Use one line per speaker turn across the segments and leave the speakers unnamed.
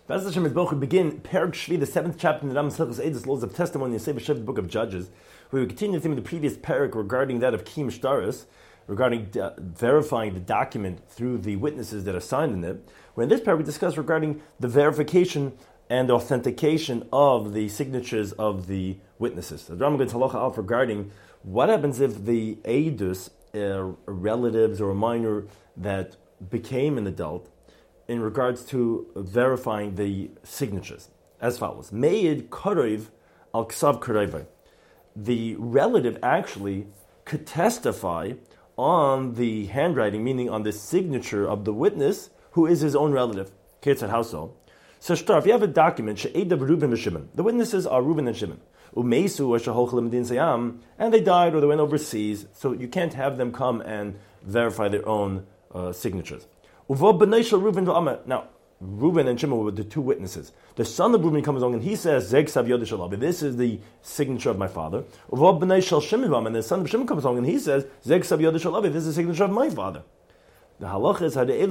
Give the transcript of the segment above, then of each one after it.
As Hashem is Baruch, we begin Perek Shvi, the 7th chapter in the Rambam's Hilchos Eidos, Laws of Testimony, and Sefer Shev, the Book of Judges. We will continue the theme of the previous Perek regarding that of Kiyum Shtaros, regarding verifying the document through the witnesses that are signed in it. Where in this Perek we discuss regarding the verification and authentication of the signatures of the witnesses. The Rambam gets halacha out regarding what happens if the Eidus, relatives or a minor that became an adult, in regards to verifying the signatures, as follows. Meid Karev al Ksav Karevai. The relative actually could testify on the handwriting, meaning on the signature of the witness, who is his own relative. Ketzad, how so? So, if you have a document, She'edav Reuben and Shimon, the witnesses are Reuben and Shimon. Umeisu Sheholchel Medin Sayam, and they died or they went overseas, so you can't have them come and verify their own signatures. Now, Reuben and Shimon were the two witnesses. The son of Reuben comes along and he says, this is the signature of my father. And the son of Shimon comes along and he says, this is the signature of my father. The halach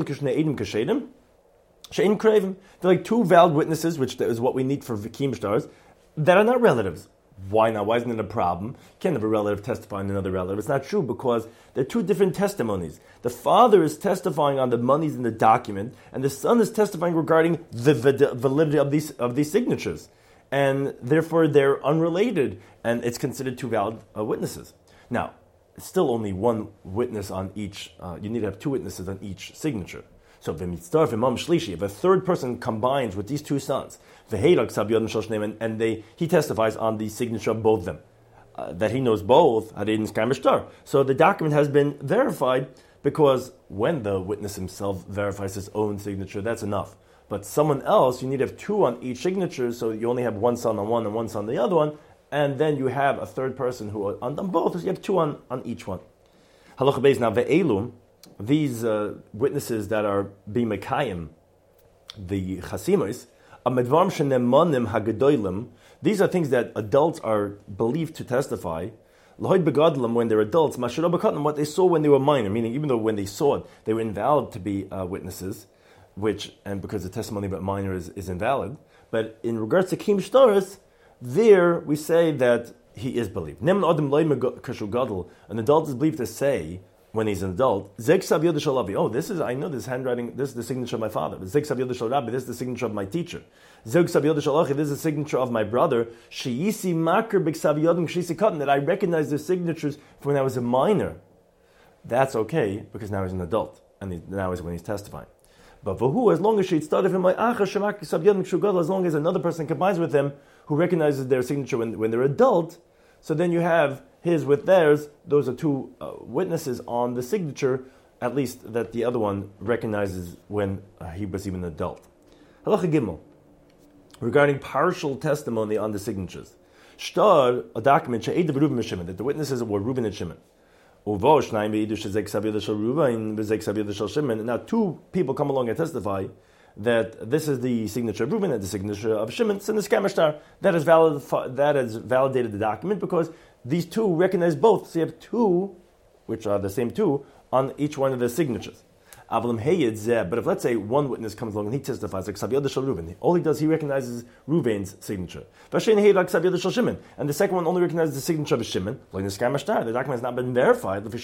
is, they're like two valid witnesses, which is what we need for Kiyum Shtaros, that are not relatives. Why not? Why isn't it a problem? You can't have a relative testifying another relative. It's not true because they're two different testimonies. The father is testifying on the monies in the document, and the son is testifying regarding the validity of these signatures. And therefore they're unrelated, and it's considered two valid witnesses. Now, it's still only one witness on each. You need to have two witnesses on each signature. So if a third person combines with these two sons, and he testifies on the signature of both of them, that he knows both, so the document has been verified, because when the witness himself verifies his own signature, that's enough. But someone else, you need to have two on each signature, so you only have one son on one and one son on the other one, and then you have a third person who on both, so you have two on each one. Halacha Beis, now ve'elu, these witnesses that are being mekayim, the chasimos, amedvarim shenemonim hagedolim, these are things that adults are believed to testify. L'hoid begadlam, when they're adults, mashiro bekatlam, what they saw when they were minor, meaning even though when they saw it, they were invalid to be witnesses, and because the testimony about minor is invalid. But in regards to Kiyum Shtaros, there we say that he is believed. An adult is believed to say, when he's an adult, I know this handwriting, this is the signature of my father. This is the signature of my teacher. This is the signature of my brother. That I recognize their signatures from when I was a minor. That's okay, because now he's an adult, and now is when he's testifying. But for who, as long as she started from as long as another person combines with them who recognizes their signature when they're adult, so then you have his with theirs. Those are two witnesses on the signature, at least that the other one recognizes when he was even an adult. Halacha Gimel, regarding partial testimony on the signatures. Shtar, a document, she'edav Reuben and Shimon, that the witnesses were Reuben and Shimon. Now two people come along and testify that this is the signature of Reuben and the signature of Shimon. It's in the Skam that has validated the document, because these two recognize both. So you have two, which are the same two, on each one of the signatures. But if, let's say, one witness comes along and he testifies, like Reuben, all he does, he recognizes Reuben's signature. And the second one only recognizes the signature of Shimon. The document has not been verified. You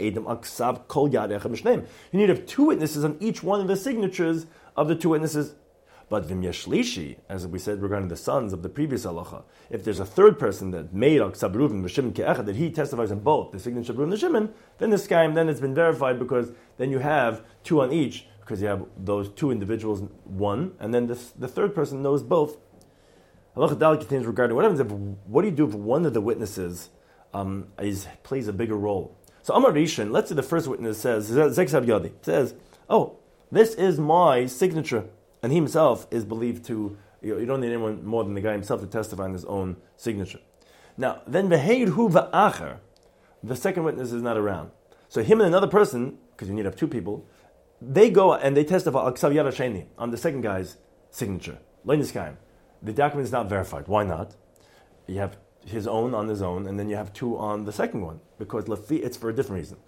need to have two witnesses on each one of the signatures of the two witnesses. But v'myashlishi, as we said regarding the sons of the previous halacha, if there's a third person that made al ksab Reuven v'Shimon ke'echad, that he testifies in both the signature of Reuven and Shimon, then this guy, then it's been verified, because then you have two on each, because you have those two individuals, one, and then the third person knows both. Halacha Dal contains regarding what happens what do you do if one of the witnesses plays a bigger role? So Amar Rishon, let's say the first witness says, oh, this is my signature. And he himself is believed to, you don't need anyone more than the guy himself to testify on his own signature. Now, then v'heid hu v'acher, the second witness is not around. So him and another person, because you need to have two people, they go and they testify al ksav yad hasheni, on the second guy's signature. The document is not verified. Why not? his own on his own, and then you have two on the second one, because it's for a different reason.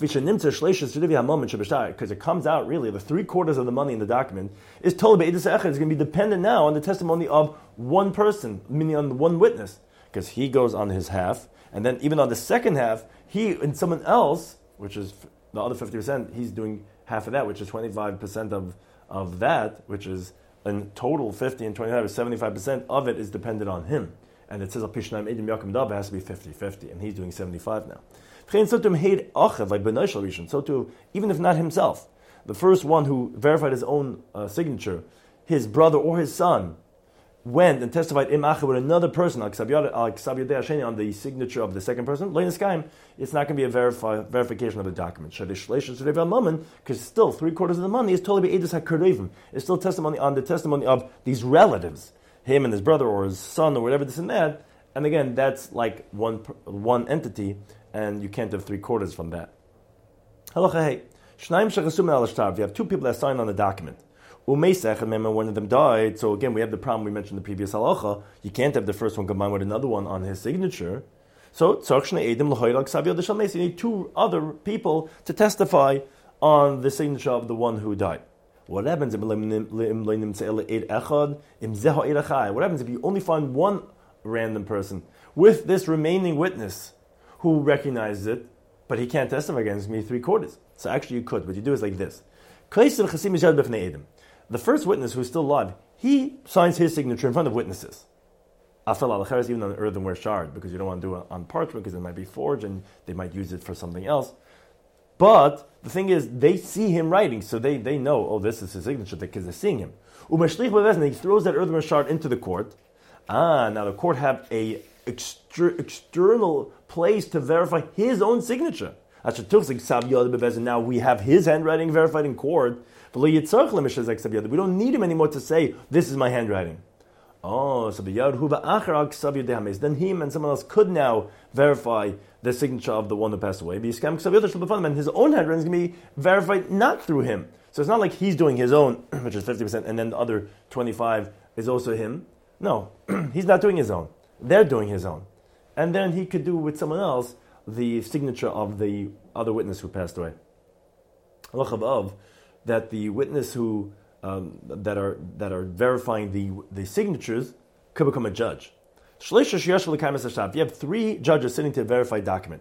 Because it comes out really, the 3/4 of the money in the document is told by Edus Echad. It's going to be dependent now on the testimony of one person, meaning on one witness, because he goes on his half, and then even on the second half, he and someone else, which is the other 50%, he's doing half of that, which is 25% of that, which is in total 50 and 25, 75% of it is dependent on him. And it says, it has to be 50-50, and he's doing 75 now. So too, even if not himself, the first one who verified his own signature, his brother or his son, went and testified with another person on the signature of the second person, it's not going to be a verification of the document. Because still 3/4 of the money is totally Edus HaKerevim. It's still testimony on the testimony of these relatives, him and his brother or his son or whatever this and that. And again, that's like one entity, and you can't have 3/4 from that. Halacha hey. If you have two people that signed on the document, and one of them died, so again we have the problem we mentioned in the previous halacha. You can't have the first one combined with another one on his signature. So you need two other people to testify on the signature of the one who died. What happens if you only find one random person with this remaining witness who recognizes it, but he can't testify against me 3/4? So actually you could. What you do is like this. The first witness who's still alive, he signs his signature in front of witnesses. Even on an earthenware shard, because you don't want to do it on parchment because it might be forged and they might use it for something else. But the thing is, they see him writing, so they know, oh, this is his signature because they're seeing him. He throws that earthenware shard into the court. Now the court have a external place to verify his own signature. Now we have his handwriting verified in court. We don't need him anymore to say, this is my handwriting. Oh, so then him and someone else could now verify the signature of the one who passed away. And his own handwriting is going to be verified not through him. So it's not like he's doing his own, which is 50%, and then the other 25 is also him. No, he's not doing his own. They're doing his own. And then he could do with someone else the signature of the other witness who passed away. That the witness who that are verifying the signatures could become a judge. You have 3 judges sitting to verify a document.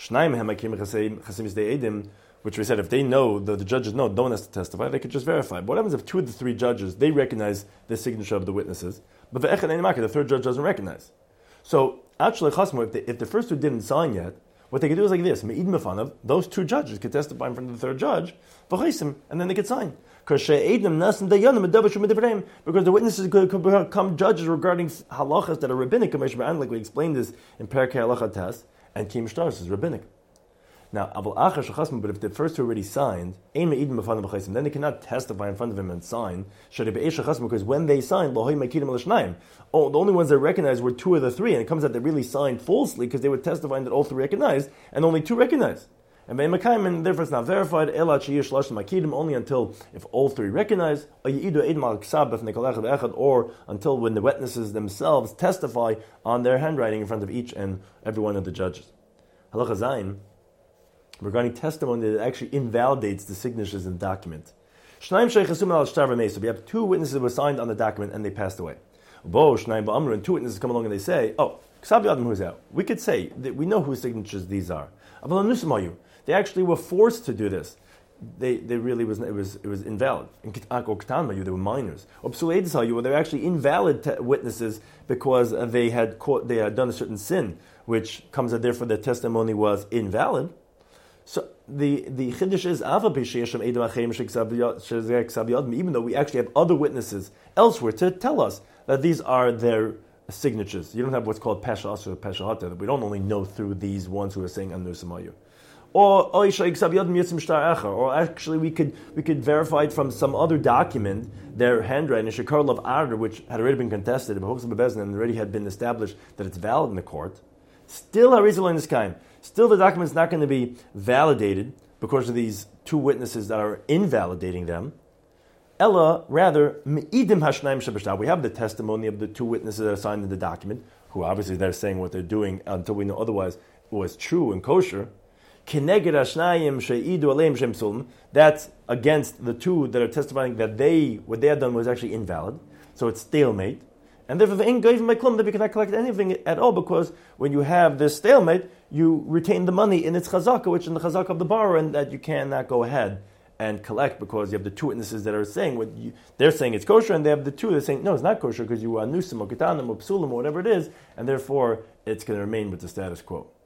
Which we said if they know, the judges know, no one has to testify, they could just verify. But what happens if 2 of the 3 judges, they recognize the signature of the witnesses, but the 3rd judge doesn't recognize? So actually, if the first 2 didn't sign yet, what they could do is like this: those 2 judges could testify in front of the 3rd judge, and then they could sign. Because the witnesses could become judges regarding halachas that are rabbinic, like we explained this in Perkei Halacha Tes, and Kim Shtaris is rabbinic. Now, but if the first 2 already signed, then they cannot testify in front of him and sign, because when they signed, the only ones that recognized were 2 of the 3, and it comes out they really signed falsely because they were testifying that all 3 recognized, and only 2 recognized. And therefore it's not verified, only until if all 3 recognize, or until when the witnesses themselves testify on their handwriting in front of each and every one of the judges. Halacha Zayin, regarding testimony that actually invalidates the signatures in the document. We have 2 witnesses who were signed on the document and they passed away. And 2 witnesses come along and they say, oh, we could say that we know whose signatures these are. They actually were forced to do this. They really it was invalid. They were minors. They were actually invalid witnesses because they had done a certain sin, which comes out therefore their testimony was invalid. So the chiddush is even though we actually have other witnesses elsewhere to tell us that these are their signatures. You don't have what's called pesha asur, pesha hata. We don't only know through these ones who are saying Anu Samayu. Or actually we could verify it from some other document, their handwriting, Shekar of Arder, which had already been contested, and already had been established that it's valid in the court. Still, Harizal in this kind. Still, the document is not going to be validated because of these 2 witnesses that are invalidating them. Ella, rather, me'idim hashnayim shebashtar. We have the testimony of the two witnesses that are signed in the document, who obviously they're saying what they're doing until we know otherwise was true and kosher. Keneged hashnayim she'idu aleim shem sulm. That's against the two that are testifying that what they had done was actually invalid. So it's stalemate. And therefore, they cannot collect anything at all, because when you have this stalemate, you retain the money in its chazakah, which is in the chazakah of the borrower, and that you cannot go ahead and collect, because you have the two witnesses that are saying they're saying it's kosher, and they have the two that are saying no, it's not kosher, because you are nusim or ketanim or psulim or whatever it is, and therefore it's going to remain with the status quo.